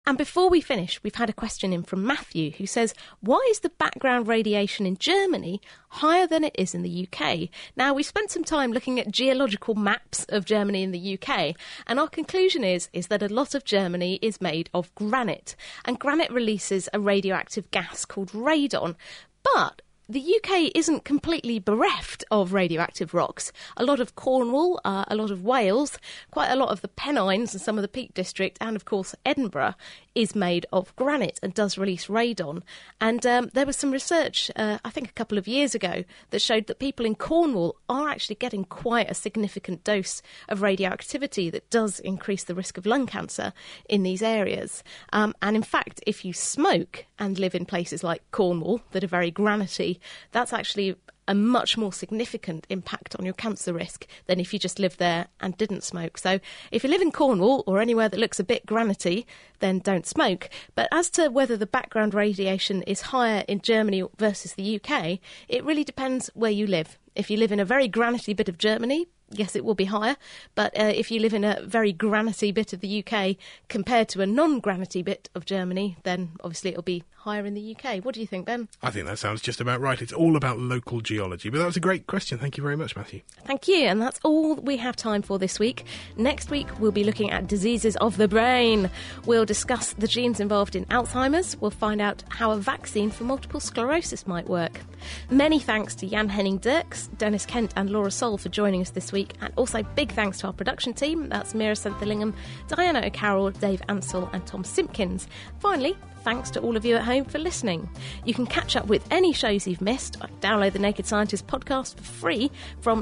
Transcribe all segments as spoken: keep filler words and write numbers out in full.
And before we finish, we've had a question in from Matthew, who says, why is the background radiation in Germany higher than it is in the U K? Now, we spent some time looking at geological maps of Germany and the U K, and our conclusion is, is that a lot of Germany is made of granite, and granite releases a radioactive gas called radon. But the U K isn't completely bereft of radioactive rocks. A lot of Cornwall, uh, a lot of Wales, quite a lot of the Pennines and some of the Peak District, and of course Edinburgh is made of granite and does release radon. And um, there was some research, uh, I think a couple of years ago, that showed that people in Cornwall are actually getting quite a significant dose of radioactivity that does increase the risk of lung cancer in these areas. Um, and in fact, if you smoke and live in places like Cornwall that are very granity, that's actually a much more significant impact on your cancer risk than if you just lived there and didn't smoke. So if you live in Cornwall or anywhere that looks a bit granity, then don't smoke. But as to whether the background radiation is higher in Germany versus the U K, it really depends where you live. If you live in a very granity bit of Germany, yes, it will be higher. But uh, if you live in a very granity bit of the U K compared to a non-granity bit of Germany, then obviously it'll be higher in the U K. What do you think, Ben? I think that sounds just about right. It's all about local geology. But that was a great question. Thank you very much, Matthew. Thank you. And that's all we have time for this week. Next week, we'll be looking at diseases of the brain. We'll discuss the genes involved in Alzheimer's. We'll find out how a vaccine for multiple sclerosis might work. Many thanks to Jan Henning Dirks, Dennis Kent and Laura Soul for joining us this week. And also big thanks to our production team. That's Mira Senthilingham, Diana O'Carroll, Dave Ansell and Tom Simpkins. Finally, thanks to all of you at home for listening. You can catch up with any shows you've missed. Download the Naked Scientist podcast for free from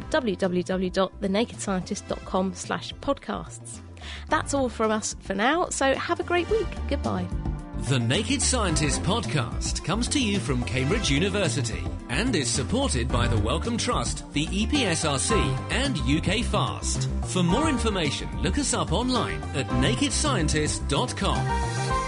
www.thenakedscientist.com slash podcasts. That's all from us for now, so have a great week. Goodbye. The Naked Scientist podcast comes to you from Cambridge University and is supported by the Wellcome Trust, the E P S R C and U K FAST. For more information, look us up online at naked scientist dot com.